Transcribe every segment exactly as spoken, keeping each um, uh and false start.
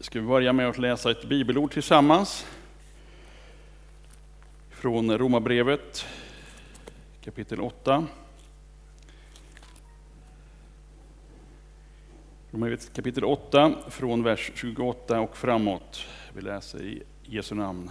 Ska vi börja med att läsa ett bibelord tillsammans från Romarbrevet kapitel åtta. Romarbrevet kapitel åtta från vers tjugoåtta och framåt. Vi läser i Jesu namn.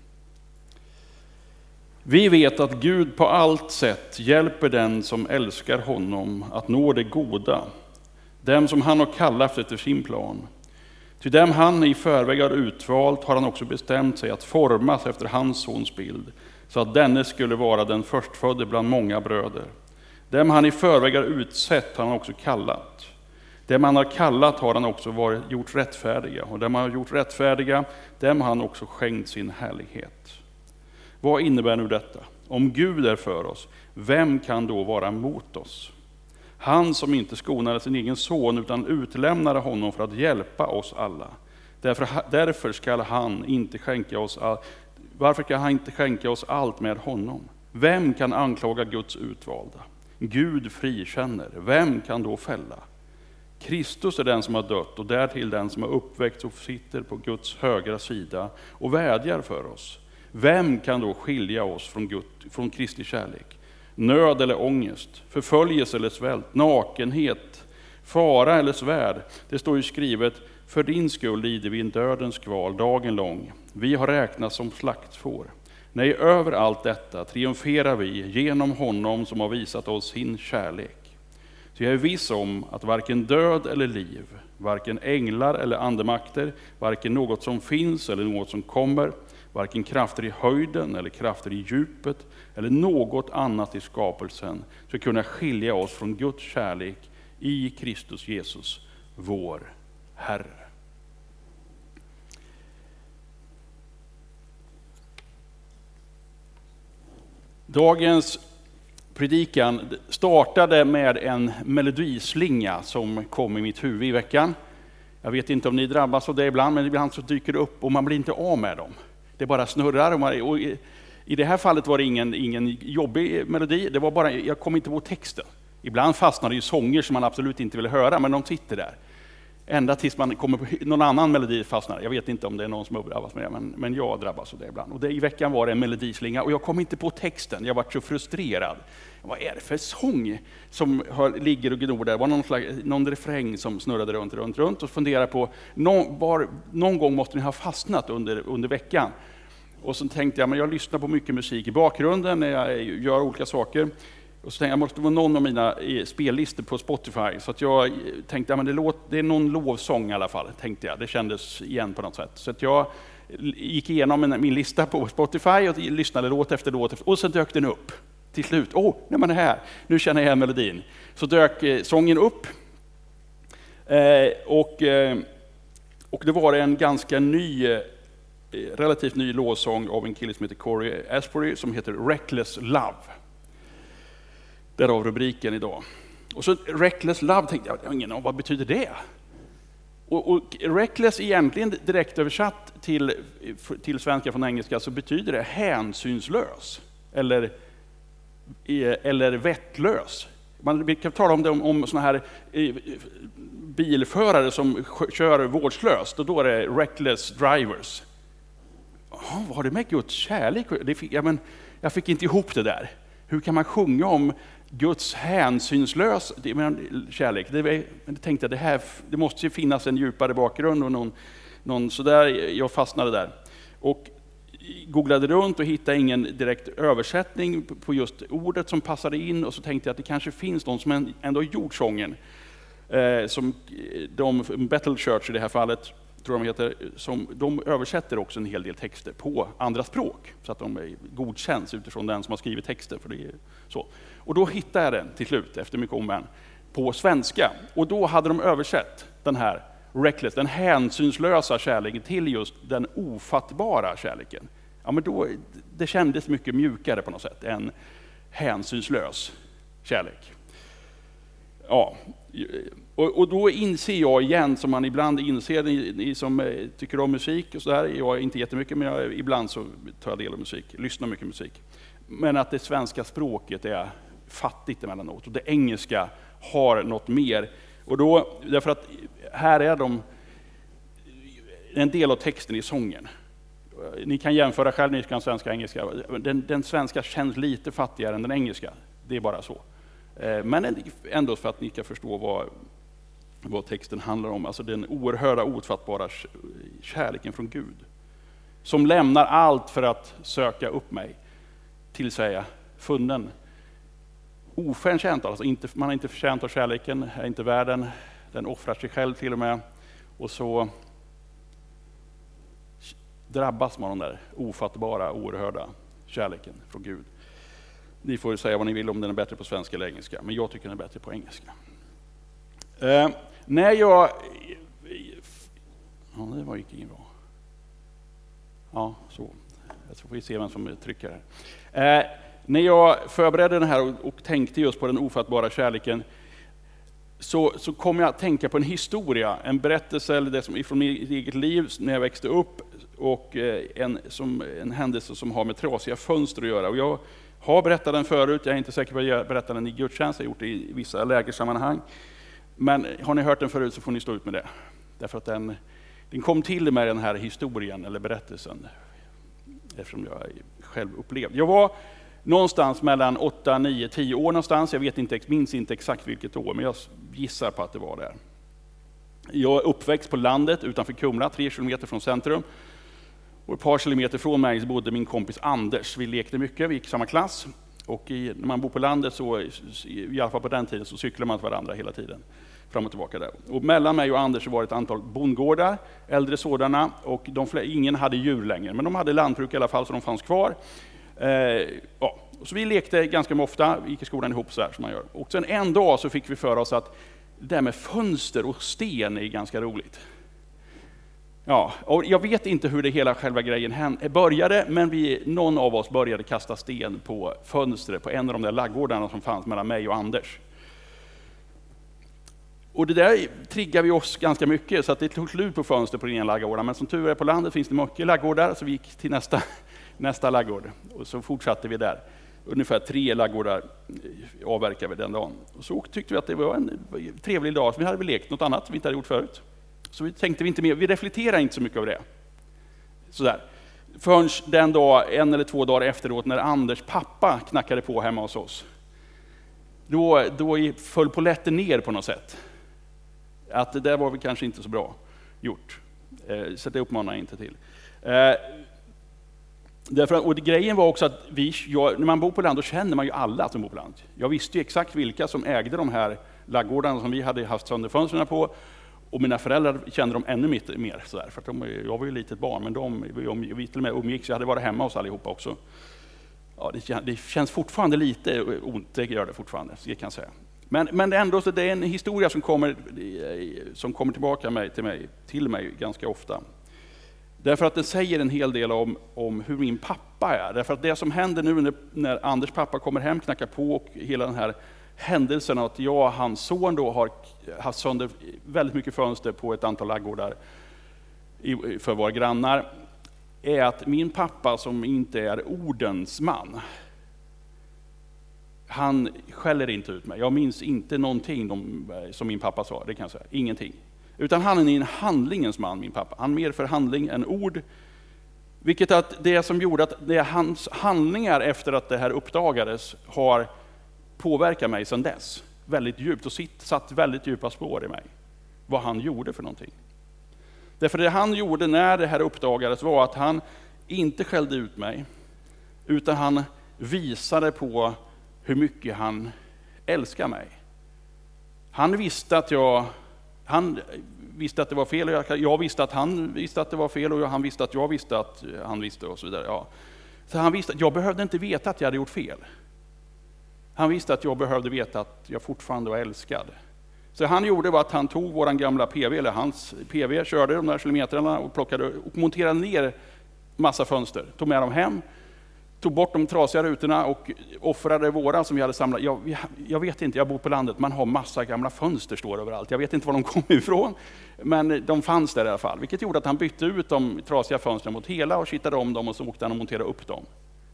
Vi vet att Gud på allt sätt hjälper den som älskar honom att nå det goda, dem som han har kallat efter sin plan. Till dem han i förväg har utvalt har han också bestämt sig att formas efter hans sons bild, så att denne skulle vara den förstfödde bland många bröder. Dem han i förväg har utsett har han också kallat. Dem han har kallat har han också varit, gjort rättfärdiga, och dem han har gjort rättfärdiga, dem har han också skänkt sin härlighet. Vad innebär nu detta? Om Gud är för oss, vem kan då vara mot oss? Han som inte skonade sin egen son utan utlämnade honom för att hjälpa oss alla. Därför, därför ska han inte skänka oss all, varför kan han inte skänka oss allt med honom? Vem kan anklaga Guds utvalda? Gud frikänner. Vem kan då fälla? Kristus är den som har dött och därtill den som har uppväxt och sitter på Guds högra sida och vädjar för oss. Vem kan då skilja oss från, Gud, från Kristi kärlek? Nöd eller ångest, förföljelse eller svält, nakenhet, fara eller svärd. Det står ju skrivet, för din skull lider vi en dödens kval dagen lång. Vi har räknats som slaktfår. Nej, över allt detta triumferar vi genom honom som har visat oss sin kärlek. Så jag är viss om att varken död eller liv, varken änglar eller andemakter, varken något som finns eller något som kommer, varken krafter i höjden eller krafter i djupet eller något annat i skapelsen ska kunna skilja oss från Guds kärlek i Kristus Jesus, vår Herre. Dagens predikan startade med en melodislinga som kom i mitt huvud i veckan. Jag vet inte om ni drabbas av det ibland, men ibland så dyker det upp och man blir inte av med dem. Det bara snurrar. Och man, och i, I det här fallet var det ingen, ingen jobbig melodi. Det var bara, jag kom inte på texten. Ibland fastnar det ju sånger som man absolut inte vill höra, men de sitter där. Ända tills man kommer på någon annan melodi fastnar. Jag vet inte om det är någon som har drabbats med det, men, men jag drabbas av det ibland. Och det, i veckan var det en melodislinga och jag kom inte på texten. Jag var så frustrerad. Vad är det för sång som hör, ligger och gnor där? Det var någon, slags, någon refräng som snurrade runt, runt, runt och funderade på, någon, var, någon gång måste ni ha fastnat under, under veckan. Och så tänkte jag, men jag lyssnar på mycket musik i bakgrunden när jag gör olika saker. Och så tänkte jag, jag måste vara någon av mina spellistor på Spotify. Så att jag tänkte, ja, men det, låt, det är någon lovsång i alla fall, tänkte jag. Det kändes igen på något sätt. Så att jag gick igenom min, min lista på Spotify och lyssnade låt efter låt. Efter, och så dök den upp till slut. Åh, oh, när man är här, nu känner jag igen melodin. Så dök eh, sången upp. Eh, och, eh, och det var en ganska ny, eh, relativt ny lovsång av en kille som heter Corey Asbury som heter Reckless Love. Därav rubriken idag. Och så Reckless Love tänkte jag, jag har ingen aning, vad betyder det? Och, och Reckless egentligen direkt översatt till, till svenska från engelska så betyder det hänsynslös eller, eller vettlös. Man kan tala om det om, om såna här bilförare som kör vårdslöst och då är det reckless drivers. Oh, vad har det med Guds kärlek? Det fick, ja, men, jag fick inte ihop det där. Hur kan man sjunga om Guds hänsynslös det, men, kärlek? Det, men jag tänkte, det, här, det måste ju finnas en djupare bakgrund och någon, någon så där, jag fastnade där. Och googlade runt och hittade ingen direkt översättning på just ordet som passade in. Och så tänkte jag att det kanske finns någon som ändå har gjort sången. Eh, som de, Battle Church i det här fallet, tror de heter, som, de översätter också en hel del texter på andra språk så att de godkänns utifrån den som har skrivit texter. För det är så. Och då hittade jag den till slut efter mycket om en på svenska. Och då hade de översatt den här reckless, den hänsynslösa kärleken till just den ofattbara kärleken. Ja, men då, det kändes mycket mjukare på något sätt än hänsynslös kärlek. Ja, och, och då inser jag igen, som man ibland inser, ni, ni som tycker om musik och så där, jag är inte jättemycket, men jag, ibland så tar jag del av musik, lyssnar mycket musik. Men att det svenska språket är fattigt emellanåt och det engelska har något mer. Och då, därför att här är de en del av texten i sången. Ni kan jämföra själv, ni kan svenska och engelska. Den, den svenska känns lite fattigare än den engelska. Det är bara så. Men ändå för att ni ska förstå vad, vad texten handlar om. Alltså den oerhörda, ofattbara kärleken från Gud. Som lämnar allt för att söka upp mig. Till säga funnen. Oförtjänt, alltså inte, man har inte förtjänt av kärleken, är inte världen. Den offrar sig själv till och med. Och så drabbas man av den där ofattbara, oerhörda kärleken från Gud. Ni får säga vad ni vill om den är bättre på svenska eller engelska, men jag tycker den är bättre på engelska. Eh, när jag... Ja, det var inte bra. Ja, så. Jag får vi se vem som trycker här. Eh, när jag förberedde den här och, och tänkte just på den ofattbara kärleken, så, så kom jag att tänka på en historia, en berättelse eller det som från mitt eget liv när jag växte upp, och en, som, en händelse som har med trasiga fönster att göra. Och jag har berättat den förut, jag är inte säker på att jag berättar den i gudstjänst, jag har gjort det i vissa lägersammanhang. Men har ni hört den förut så får ni stå ut med det. Därför att den, den kom till med den här historien eller berättelsen, eftersom jag själv upplevde. Jag var någonstans mellan åtta, nio, tio år någonstans, jag vet inte, minns inte exakt vilket år, men jag gissar på att det var där. Jag är uppväxt på landet utanför Kumla, tre kilometer från centrum. Och ett par kilometer från mig så bodde min kompis Anders. Vi lekte mycket, vi gick i samma klass. Och i, när man bor på landet, så, i alla fall på den tiden, så cyklar man till varandra hela tiden. Fram och tillbaka där. Och mellan mig och Anders så var det ett antal bondgårdar, äldre sådana. Och de, ingen hade djur längre, men de hade lantbruk i alla fall, så de fanns kvar. Eh, ja. Så vi lekte ganska ofta, vi gick i skolan ihop så här som man gör. Och sen en dag så fick vi för oss att det där med fönster och sten är ganska roligt. Ja, och jag vet inte hur det hela själva grejen började, men vi, någon av oss började kasta sten på fönstret på en av de där laggårdarna som fanns mellan mig och Anders. Och det där triggade vi oss ganska mycket, så att det tog slut på fönster på den ena laggården. Men som tur är på landet finns det mycket laggårdar, så vi gick till nästa, nästa laggård. Och så fortsatte vi där. Ungefär tre laggårdar avverkade vi den dagen. Och så tyckte vi att det var en trevlig dag, så vi hade väl lekt något annat som vi inte hade gjort förut. Så vi tänkte vi inte mer, vi reflekterade inte så mycket över det. Sådär. Förrän den dag, en eller två dagar efteråt, när Anders pappa knackade på hemma hos oss. Då, då föll polletten ner på något sätt. Att det där var väl kanske inte så bra gjort. Så det uppmanar jag inte till. Därför, och det, grejen var också att vi, jag, när man bor på land, då känner man ju alla som bor på land. Jag visste ju exakt vilka som ägde de här laggårdarna som vi hade haft sönder fönstren på. Och mina föräldrar kände dem ännu mer sådär, för att de, jag var ju litet barn, men de, vi till och med umgicks, jag hade varit hemma hos allihopa också. Ja, det, det känns fortfarande lite ont, det gör det fortfarande, det kan jag säga. Men, men ändå så det är en historia som kommer, som kommer tillbaka mig, till, mig, till mig ganska ofta. Därför att det säger en hel del om, om hur min pappa är. Därför att det som händer nu när, när Anders pappa kommer hem, knackar på, och hela den här händelsen att jag och hans son då har haft sönder väldigt mycket fönster på ett antal laggårdar för våra grannar, är att min pappa, som inte är ordens man, han skäller inte ut mig. Jag minns inte någonting de, som min pappa sa, det kan jag säga. Ingenting. Utan han är en handlingens man, min pappa. Han är mer för handling än ord. Vilket att det som gjorde att det är hans handlingar efter att det här uppdagades har påverkat mig sedan dess. Väldigt djupt och sitt, satt väldigt djupa spår i mig. Vad han gjorde för någonting. Därför det han gjorde när det här uppdagades var att han inte skällde ut mig. Utan han visade på hur mycket han älskar mig. Han visste att jag... Han visste att det var fel, och jag, jag visste att han visste att det var fel, och han visste att jag visste att han visste, och så vidare. Ja. Så han visste att jag behövde inte veta att jag hade gjort fel. Han visste att jag behövde veta att jag fortfarande var älskad. Så han gjorde var att han tog våran gamla P V, eller hans P V, körde de där kilometrarna och plockade och monterade ner massa fönster. Tog med dem hem, tog bort de trasiga rutorna och offrade våra som vi hade samlat. Jag, jag vet inte, jag bor på landet, man har massa gamla fönster står överallt. Jag vet inte var de kom ifrån, men de fanns där i alla fall. Vilket gjorde att han bytte ut de trasiga fönstren mot hela och kittade om dem, och så åkte han och monterade upp dem.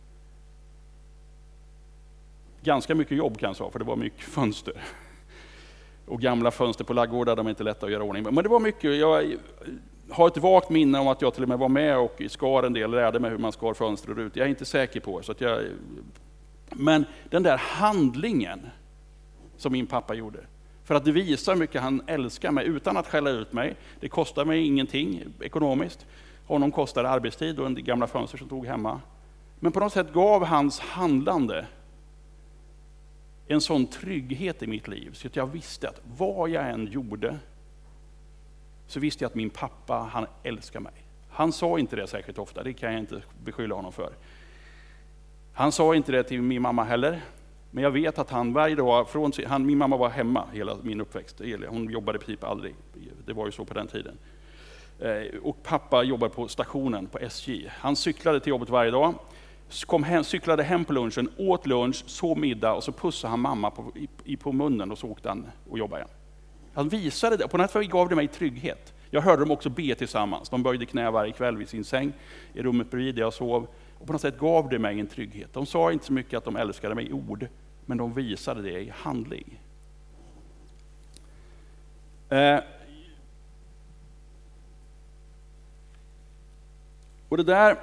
Ganska mycket jobb kan jag säga, för det var mycket fönster. Och gamla fönster på laggårdar, de är inte lätta att göra ordning. Men det var mycket. Jag, har ett vagt minne om att jag till och med var med och skar en del, lärde mig hur man skar fönster och rutor. Jag är inte säker på. Så att jag, men den där handlingen som min pappa gjorde, för att visa hur mycket han älskar mig utan att skälla ut mig. Det kostar mig ingenting ekonomiskt. Honom kostade arbetstid och en gamla fönster som tog hemma. Men på något sätt gav hans handlande en sån trygghet i mitt liv så att jag visste att vad jag än gjorde så visste jag att min pappa, han älskar mig. Han sa inte det särskilt ofta, det kan jag inte beskylla honom för. Han sa inte det till min mamma heller. Men jag vet att han varje dag, från, han, min mamma var hemma hela min uppväxt. Hon jobbade i princip aldrig, det var ju så på den tiden. Och pappa jobbade på stationen på S J. Han cyklade till jobbet varje dag, kom hem, cyklade hem på lunchen, åt lunch, sov middag och så pussade han mamma på, i, på munnen och så åkte han och jobbade igen. Han visade det, på något sätt gav det mig trygghet. Jag hörde dem också be tillsammans. De böjde knä varje kväll vid sin säng i rummet bredvid där jag sov. Och på något sätt gav det mig en trygghet. De sa inte så mycket att de älskade mig i ord, men de visade det i handling. Eh. Och det där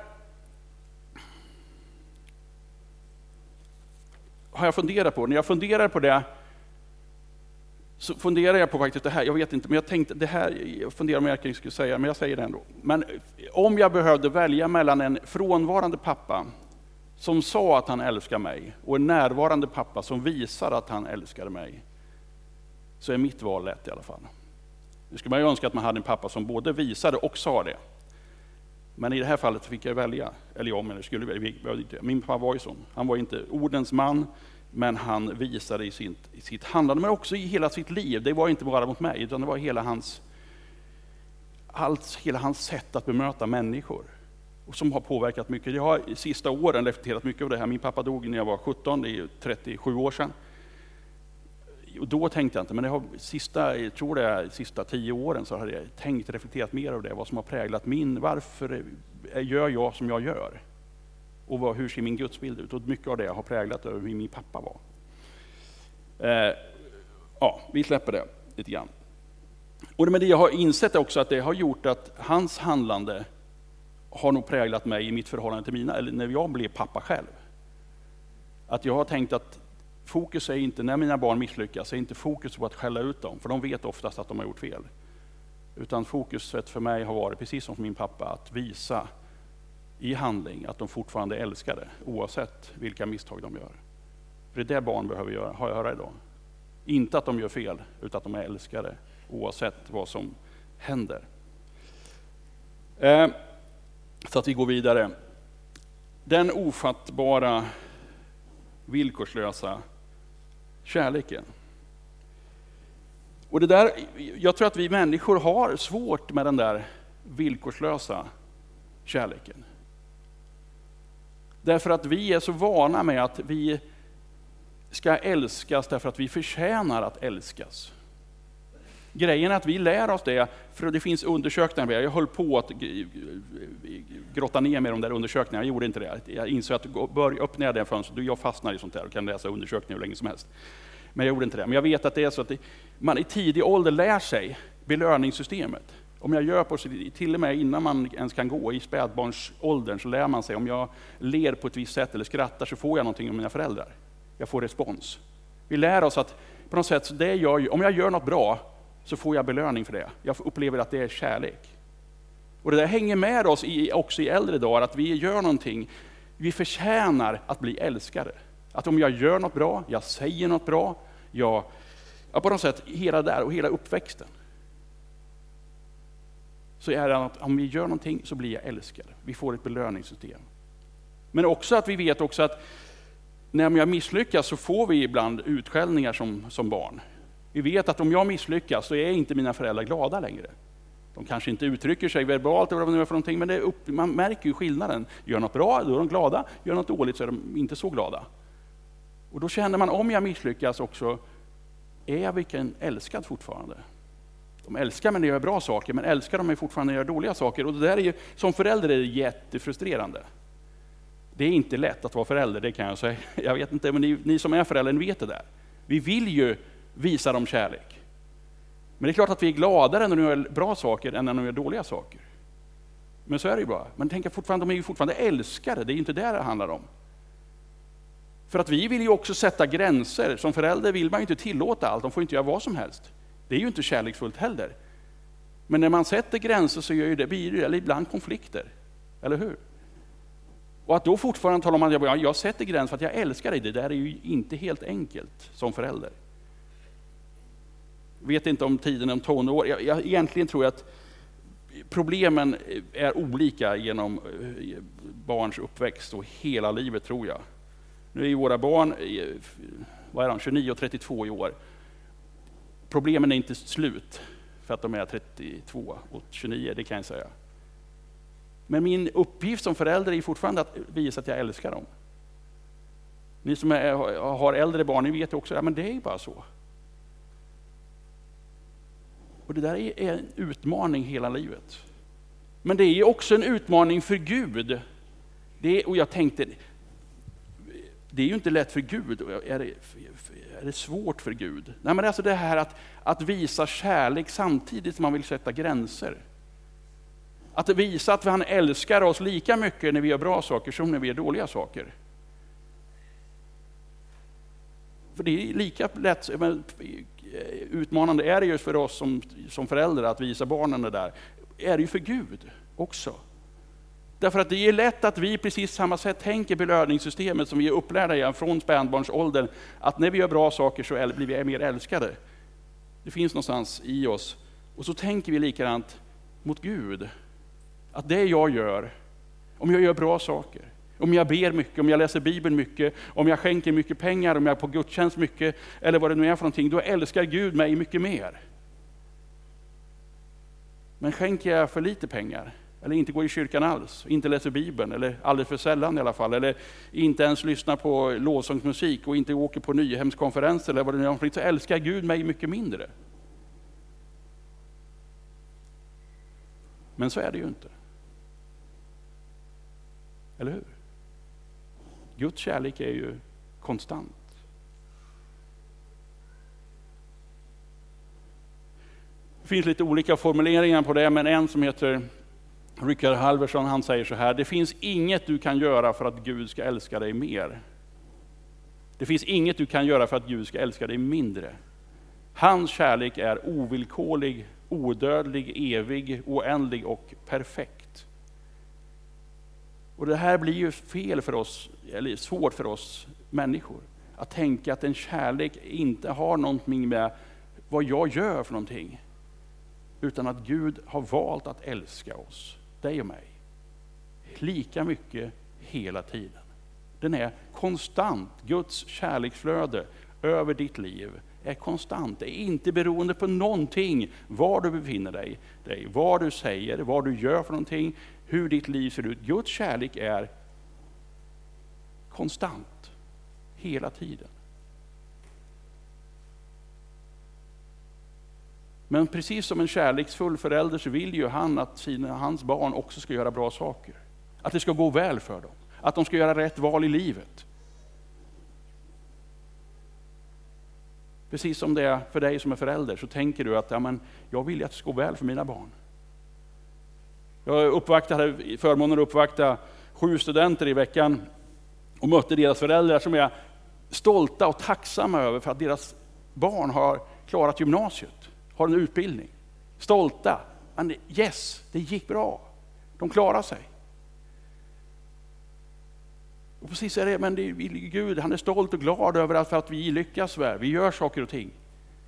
har jag funderat på. När jag funderar på det så funderar jag på faktiskt det här. Jag vet inte, men jag tänkte det här, jag funderar om jag skulle säga, men jag säger det ändå. Men om jag behövde välja mellan en frånvarande pappa som sa att han älskar mig och en närvarande pappa som visar att han älskar mig, så är mitt val lätt i alla fall. Nu skulle man ju önska att man hade en pappa som både visade och sa det. Men i det här fallet fick jag välja, eller jag, men det skulle välja. Min pappa var ju sån. Han var inte ordens man, men han visade i sitt, i sitt handlande, men också i hela sitt liv. Det var inte bara mot mig, utan det var hela hans, allt, hela hans sätt att bemöta människor. Och som har påverkat mycket. Jag har i sista åren reflekterat mycket av det här. Min pappa dog när jag var sjutton, det är trettiosju år sedan. Och då tänkte jag inte, men det har sista, jag tror det är sista tio åren så har jag tänkt reflekterat mer av det. Vad som har präglat min, varför gör jag som jag gör? Och vad, hur ser min gudsbild ut? Och mycket av det har präglat över hur min pappa var. Eh, ja, vi släpper det lite grann. Och med det jag har insett också att det har gjort att hans handlande har nog präglat mig i mitt förhållande till mina, eller när jag blev pappa själv. Att jag har tänkt att fokus är inte, när mina barn misslyckas, är inte fokus på att skälla ut dem, för de vet oftast att de har gjort fel. Utan fokuset för mig har varit, precis som för min pappa, att visa i handling att de fortfarande älskar det, oavsett vilka misstag de gör. För det är det barn behöver göra, ha höra idag. Inte att de gör fel, utan att de är älskade, oavsett vad som händer. Eh, så att vi går vidare. Den ofattbara, villkorslösa kärleken. Och det där, jag tror att vi människor har svårt med den där villkorslösa kärleken. Därför att vi är så vana med att vi ska älskas därför att vi förtjänar att älskas. Grejen är att vi lär oss det, för det finns undersökningar. Jag höll på att grotta ner med de där undersökningarna, jag gjorde inte det. Jag insåg att bör öppna jag den fönstret, jag fastnar i sånt där och kan läsa undersökningar hur länge som helst. Men jag gjorde inte det. Men jag vet att det är så att man i tidig ålder lär sig belöningssystemet. Om jag gör på till och med innan man ens kan gå i spädbarnsåldern, så lär man sig om jag ler på ett visst sätt eller skrattar så får jag någonting av mina föräldrar. Jag får respons. Vi lär oss att på något sätt, det gör, om jag gör något bra så får jag belöning för det. Jag upplever att det är kärlek. Och det där hänger med oss i, också i äldre dagar, att vi gör någonting, vi förtjänar att bli älskade. Att om jag gör något bra, jag säger något bra, jag, ja, på något sätt hela där och hela uppväxten. Så är det att om vi gör någonting så blir jag älskad. Vi får ett belöningssystem. Men också att vi vet också att när jag misslyckas så får vi ibland utskällningar som, som barn. Vi vet att om jag misslyckas så är inte mina föräldrar glada längre. De kanske inte uttrycker sig verbalt eller vad det är för någonting, men det är upp, man märker ju skillnaden. Gör något bra, då är de glada. Gör något dåligt så är de inte så glada. Och då känner man, om jag misslyckas också, är jag vilken älskad fortfarande? De älskar mig när jag gör bra saker, men älskar de mig fortfarande när jag gör dåliga saker? Och det där är ju, som förälder är det jättefrustrerande. Det är inte lätt att vara förälder, det kan jag säga. Jag vet inte, men ni, ni som är föräldrar vet det där. Vi vill ju visa dem kärlek. Men det är klart att vi är gladare när de gör bra saker än när de gör dåliga saker. Men så är det ju bara. Men tänk fortfarande, de är ju fortfarande älskare, det är ju inte det det handlar om. För att vi vill ju också sätta gränser. Som förälder vill man ju inte tillåta allt, de får inte göra vad som helst. Det är ju inte kärleksfullt heller. Men när man sätter gränser så gör ju det, blir det eller ibland konflikter. Eller hur? Och att då fortfarande tala om att jag, jag sätter gränser för att jag älskar dig, det där är ju inte helt enkelt som förälder. Vet inte om tiden om tonår. Jag, jag, egentligen tror jag att problemen är olika genom barns uppväxt och hela livet, tror jag. Nu är ju våra barn, vad är de, tjugonio och trettiotvå i år. Problemen är inte slut för att de är trettiotvå och tjugonio, det kan jag säga. Men min uppgift som förälder är fortfarande att visa att jag älskar dem. Ni som är, har äldre barn, ni vet också, ja, men det är ju bara så. Och det där är en utmaning hela livet. Men det är också en utmaning för Gud. Det är, och jag tänkte, det är ju inte lätt för Gud. Är det, är det svårt för Gud? Nej, men alltså det här att, att visa kärlek samtidigt som man vill sätta gränser. Att visa att han älskar oss lika mycket när vi gör bra saker som när vi gör dåliga saker. För det är lika lätt, men utmanande är det just för oss som, som föräldrar att visa barnen det där. Är det ju för Gud också. Därför att det är lätt att vi precis samma sätt tänker belöningssystemet som vi är upplärda i från spädbarnsåldern. Att när vi gör bra saker så blir vi mer älskade. Det finns någonstans i oss. Och så tänker vi likadant mot Gud. Att det jag gör, om jag gör bra saker, om jag ber mycket, om jag läser Bibeln mycket, om jag skänker mycket pengar, om jag är på gudstjänst mycket, eller vad det nu är för någonting, då älskar Gud mig mycket mer. Men skänker jag för lite pengar, eller inte går i kyrkan alls, inte läser Bibeln, eller alldeles för sällan i alla fall, eller inte ens lyssnar på lovsångsmusik och inte åker på nyhemskonferenser eller vad det nu är, så älskar Gud mig mycket mindre. Men så är det ju inte. Eller hur? Guds kärlek är ju konstant. Det finns lite olika formuleringar på det, men en som heter Richard Halverson, han säger så här: det finns inget du kan göra för att Gud ska älska dig mer. Det finns inget du kan göra för att Gud ska älska dig mindre. Hans kärlek är ovillkorlig, odödlig, evig, oändlig och perfekt. Och det här blir ju fel för oss, eller svårt för oss människor. Att tänka att en kärlek inte har någonting med vad jag gör för någonting. Utan att Gud har valt att älska oss, dig och mig. Lika mycket hela tiden. Den är konstant. Guds kärleksflöde över ditt liv är konstant. Det är inte beroende på någonting. Var du befinner dig, dig, vad du säger, vad du gör för någonting, hur ditt liv ser ut. Guds kärlek är konstant. Hela tiden. Men precis som en kärleksfull förälder så vill ju han att sina, hans barn också ska göra bra saker. Att det ska gå väl för dem. Att de ska göra rätt val i livet. Precis som det är för dig som är förälder så tänker du att ja, men, jag vill att det ska gå väl för mina barn. Jag uppvaktade, förmånen att uppvakta sju studenter i veckan och mötte deras föräldrar som är stolta och tacksamma över för att deras barn har klarat gymnasiet, har en utbildning. Stolta. Yes, det gick bra. De klarar sig. Och precis är det, men det är Gud, han är stolt och glad över att, för att vi lyckas, vi gör saker och ting.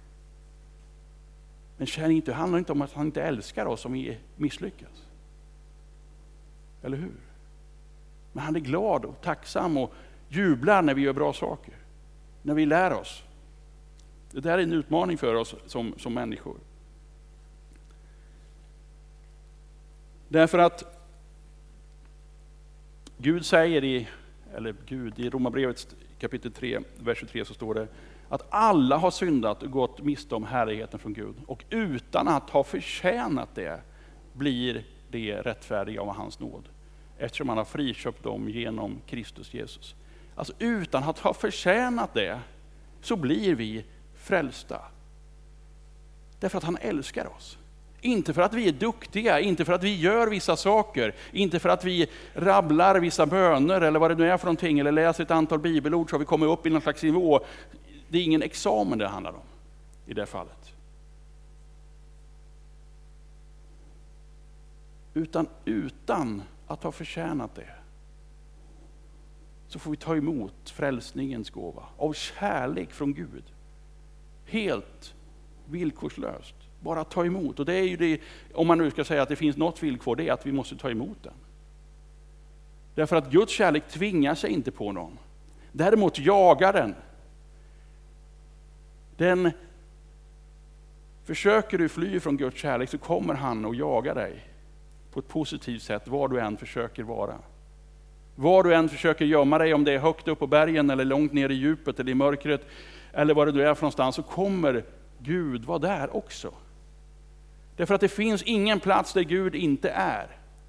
Men känn inte, det handlar inte om att han inte älskar oss om vi misslyckas. Eller hur? Men han är glad och tacksam och jublar när vi gör bra saker. När vi lär oss. Det där är en utmaning för oss som, som människor. Därför att Gud säger i, eller Gud, i Romarbrevet kapitel tre, vers tjugotre så står det att alla har syndat och gått miste om härligheten från Gud. Och utan att ha förtjänat det blir det rättfärdiga av hans nåd. Eftersom han har friköpt dem genom Kristus Jesus. Alltså utan att ha förtjänat det så blir vi frälsta. Därför att han älskar oss. Inte för att vi är duktiga, inte för att vi gör vissa saker, inte för att vi rabblar vissa böner eller vad det nu är för någonting, eller läser ett antal bibelord så har vi kommit upp i någon slags nivå. Det är ingen examen det handlar om i det fallet. Utan utan att ha förtjänat det så får vi ta emot frälsningens gåva av kärlek från Gud. Helt villkorslöst. Bara ta emot. Och det är ju det, om man nu ska säga att det finns något villkor, det är att vi måste ta emot den. Därför att Guds kärlek tvingar sig inte på någon. Däremot jagar den. Den försöker du fly från Guds kärlek så kommer han och jagar dig på ett positivt sätt var du än försöker vara. Var du än försöker gömma dig, om det är högt upp på bergen eller långt ner i djupet eller i mörkret eller var du är för någonstans, så kommer Gud vara där också. Därför att det finns ingen plats där Gud inte är.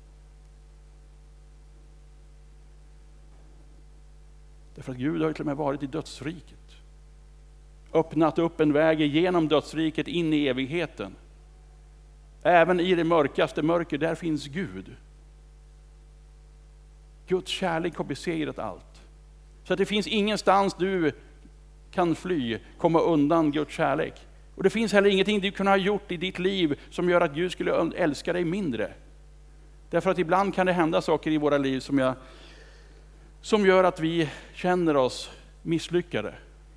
Därför att Gud har till och med varit i dödsriket. Öppnat upp en väg genom dödsriket in i evigheten. Även i det mörkaste mörker, där finns Gud. Guds kärlek har besegrat allt. Så att det finns ingenstans du kan fly, komma undan Guds kärlek. Och det finns heller ingenting du kunde ha gjort i ditt liv som gör att Gud skulle älska dig mindre. Därför att ibland kan det hända saker i våra liv som, jag, som gör att vi känner oss misslyckade.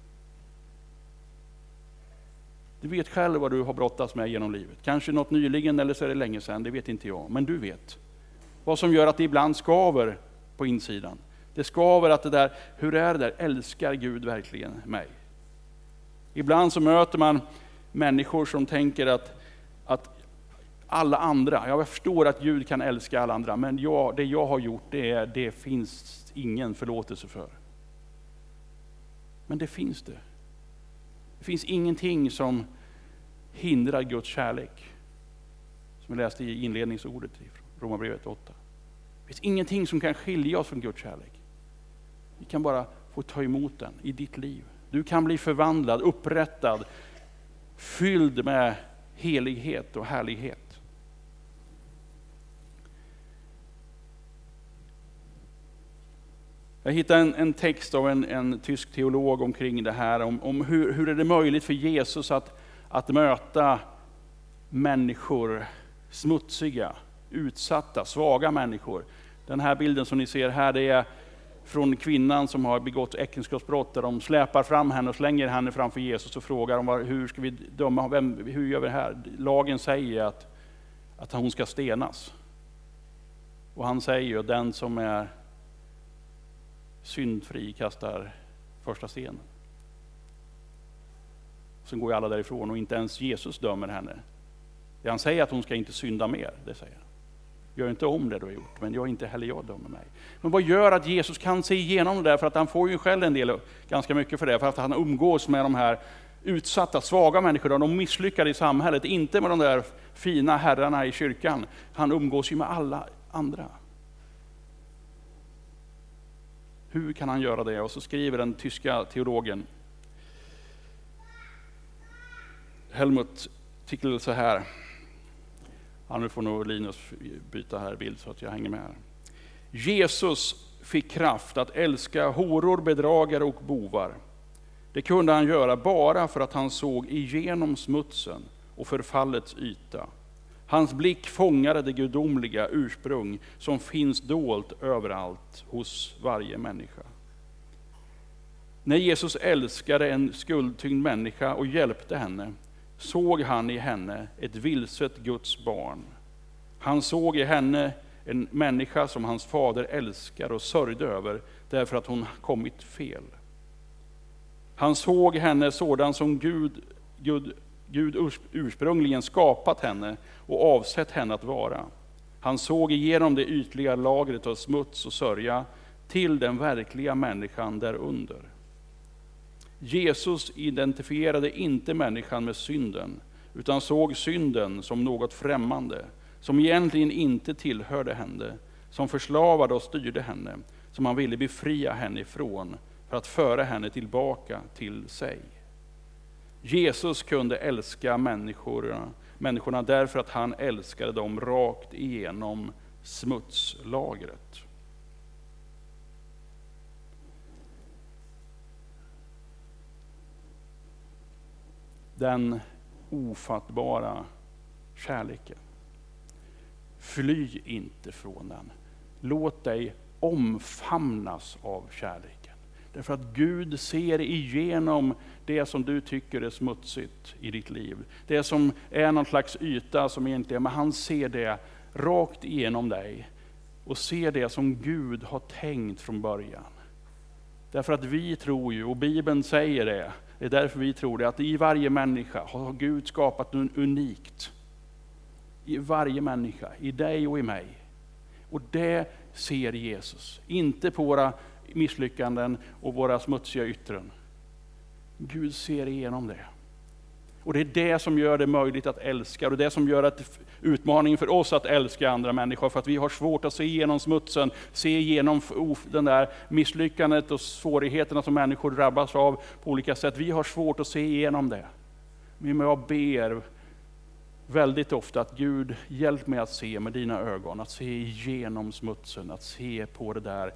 Du vet själv vad du har brottats med genom livet. Kanske något nyligen eller så är det länge sedan, det vet inte jag. Men du vet vad som gör att det ibland skaver på insidan. Det skaver att det där, hur är det där? Älskar Gud verkligen mig? Ibland så möter man människor som tänker att, att alla andra, jag förstår att Gud kan älska alla andra, men jag, det jag har gjort, det, är, det finns ingen förlåtelse för. Men det finns det. Det finns ingenting som hindrar Guds kärlek. Som vi läste i inledningsordet i Romarbrevet åtta. Det finns ingenting som kan skilja oss från Guds kärlek. Vi kan bara få ta emot den i ditt liv. Du kan bli förvandlad, upprättad, fylld med helighet och härlighet. Jag hittade en, en text av en, en tysk teolog omkring det här. Om, om hur, hur är det möjligt för Jesus att, att möta människor, smutsiga, utsatta, svaga människor. Den här bilden som ni ser här, det är från kvinnan som har begått äktenskapsbrott, där de släpar fram henne och slänger henne framför Jesus och frågar om hur ska vi döma, vem, hur gör vi det här? Lagen säger att, att hon ska stenas. Och han säger ju att den som är syndfri kastar första stenen. Sen går ju alla därifrån och inte ens Jesus dömer henne. Det han säger att hon ska inte synda mer, det säger han. Gör inte om det du har gjort, men jag inte heller jag dömer mig. Men vad gör att Jesus kan se igenom det där? För att han får ju själv en del, ganska mycket för det. För att han umgås med de här utsatta, svaga människorna. De misslyckade i samhället, inte med de där fina herrarna i kyrkan. Han umgås ju med alla andra. Hur kan han göra det? Och så skriver den tyska teologen Helmut Tickl så här. Ja, nu får nog Linus byta här bild så att jag hänger med här. Jesus fick kraft att älska horor, bedragare och bovar. Det kunde han göra bara för att han såg igenom smutsen och förfallets yta. Hans blick fångade det gudomliga ursprung som finns dolt överallt hos varje människa. När Jesus älskade en skuldtyngd människa och hjälpte henne, såg han i henne ett vilset Guds barn. Han såg i henne en människa som hans fader älskar och sörjde över därför att hon kommit fel. Han såg henne sådan som Gud, Gud, Gud ursprungligen skapat henne och avsett henne att vara. Han såg igenom det ytliga lagret av smuts och sörja till den verkliga människan därunder. Jesus identifierade inte människan med synden, utan såg synden som något främmande, som egentligen inte tillhörde henne, som förslavade och styrde henne, som han ville befria henne ifrån för att föra henne tillbaka till sig. Jesus kunde älska människorna, människorna därför att han älskade dem rakt igenom smutslagret. Den ofattbara kärleken. Fly inte från den. Låt dig omfamnas av kärleken. Därför att Gud ser igenom det som du tycker är smutsigt i ditt liv. Det som är någon slags yta som egentligen, men han ser det rakt igenom dig. Och ser det som Gud har tänkt från början. Därför att vi tror ju, och Bibeln säger det, det är därför vi tror det, att i varje människa har Gud skapat något unikt. I varje människa, i dig och i mig. Och det ser Jesus. Inte på våra misslyckanden och våra smutsiga yttren. Gud ser igenom det. Och det är det som gör det möjligt att älska. Och det som gör att utmaningen för oss att älska andra människor. För att vi har svårt att se igenom smutsen. Se igenom den där misslyckandet och svårigheterna som människor drabbas av på olika sätt. Vi har svårt att se igenom det. Men jag ber väldigt ofta att Gud hjälp mig att se med dina ögon. Att se igenom smutsen. Att se på det där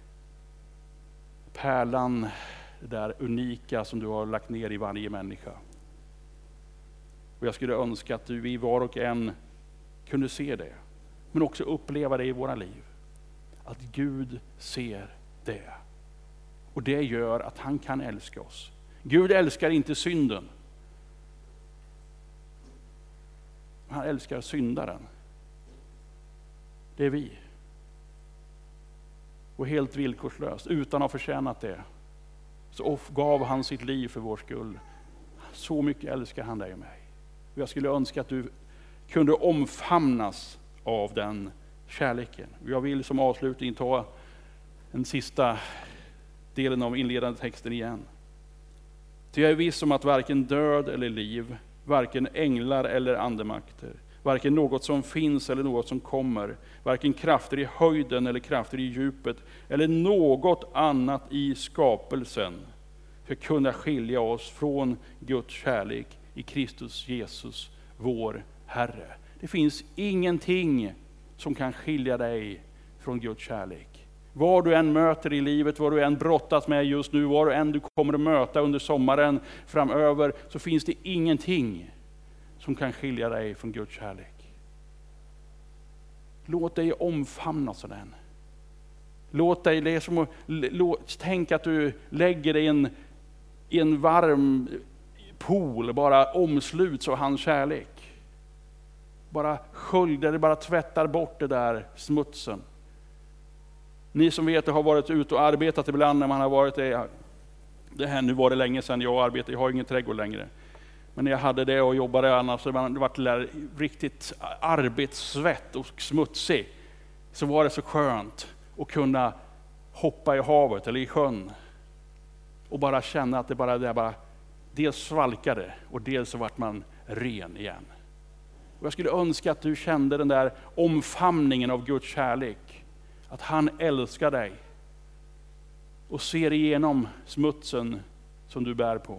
pärlan, det där unika som du har lagt ner i varje människa. Och jag skulle önska att du, vi var och en kunde se det. Men också uppleva det i våra liv. Att Gud ser det. Och det gör att han kan älska oss. Gud älskar inte synden. Han älskar syndaren. Det är vi. Och helt villkorslöst, utan att ha förtjänat det, så gav han sitt liv för vår skull. Så mycket älskar han dig och mig. Och jag skulle önska att du kunde omfamnas av den kärleken. Och jag vill som avslutning ta den sista delen av inledande texten igen. Ty jag är viss om att varken död eller liv, varken änglar eller andemakter, varken något som finns eller något som kommer, varken krafter i höjden eller krafter i djupet, eller något annat i skapelsen, för att kunna skilja oss från Guds kärlek i Kristus Jesus, vår Herre. Det finns ingenting som kan skilja dig från Guds kärlek. Vad du än möter i livet, vad du än brottas med just nu, vad du än du kommer att möta under sommaren framöver, så finns det ingenting som kan skilja dig från Guds kärlek. Låt dig omfamnas av den. Låt dig, det är som att, låt, tänk att du lägger dig i en, i en varm pool, bara omsluts av hans kärlek. Bara sköljer, det bara tvättar bort det där smutsen. Ni som vet, har varit ute och arbetat ibland när man har varit det. Det här, nu var det länge sedan jag arbetade, jag har ingen trädgård längre. Men när jag hade det och jobbade annars, så man varit där riktigt arbetssvett och smutsig. Så var det så skönt att kunna hoppa i havet eller i sjön. Och bara känna att det bara, det bara dels svalkade och dels så vart man ren igen. Och jag skulle önska att du kände den där omfamningen av Guds kärlek. Att han älskar dig och ser igenom smutsen som du bär på.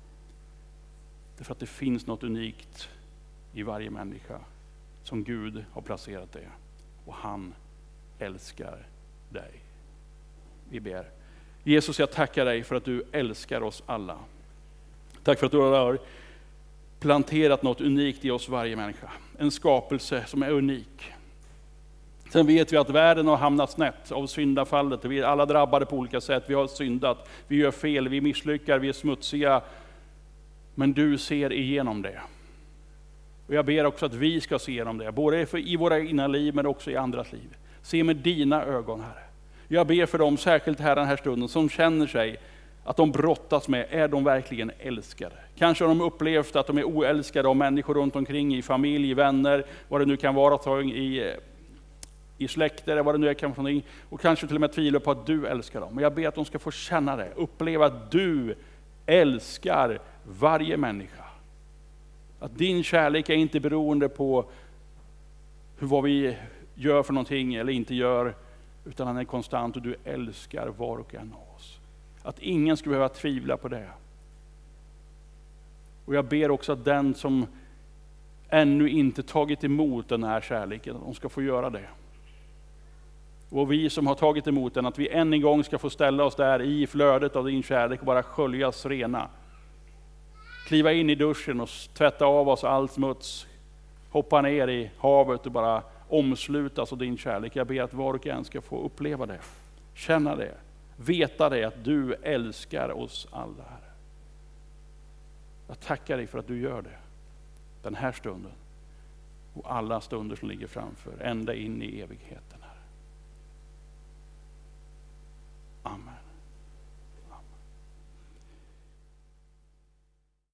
Därför att det finns något unikt i varje människa som Gud har placerat det. Och han älskar dig. Vi ber. Jesus, jag tackar dig för att du älskar oss alla. Tack för att du har planterat något unikt i oss varje människa. En skapelse som är unik. Sen vet vi att världen har hamnat snett av syndafallet. Vi är alla drabbade på olika sätt. Vi har syndat, vi gör fel, vi misslyckar, vi är smutsiga. Men du ser igenom det. Och jag ber också att vi ska se igenom det. Både för i våra egna liv men också i andras liv. Se med dina ögon, Herre. Jag ber för dem, särskilt här den här stunden, som känner sig att de brottas med, är de verkligen älskade? Kanske har de upplevt att de är oälskade av människor runt omkring, i familj, i vänner, vad det nu kan vara, i, i släkter, vad det nu är kan vara, och kanske till och med tvivlar på att du älskar dem. Men jag ber att de ska få känna det, uppleva att du älskar varje människa. Att din kärlek är inte beroende på hur, vad vi gör för någonting eller inte gör, utan han är konstant och du älskar var och en av oss. Att ingen skulle behöva tvivla på det. Och jag ber också att den som ännu inte tagit emot den här kärleken, de ska få göra det. Och vi som har tagit emot den, att vi än en gång ska få ställa oss där i flödet av din kärlek och bara sköljas rena. Kliva in i duschen och tvätta av oss all smuts. Hoppa ner i havet och bara omslutas av din kärlek. Jag ber att var och en ska få uppleva det, känna det, veta det, att du älskar oss alla. Jag tackar dig för att du gör det den här stunden och alla stunder som ligger framför, ända in i evigheten.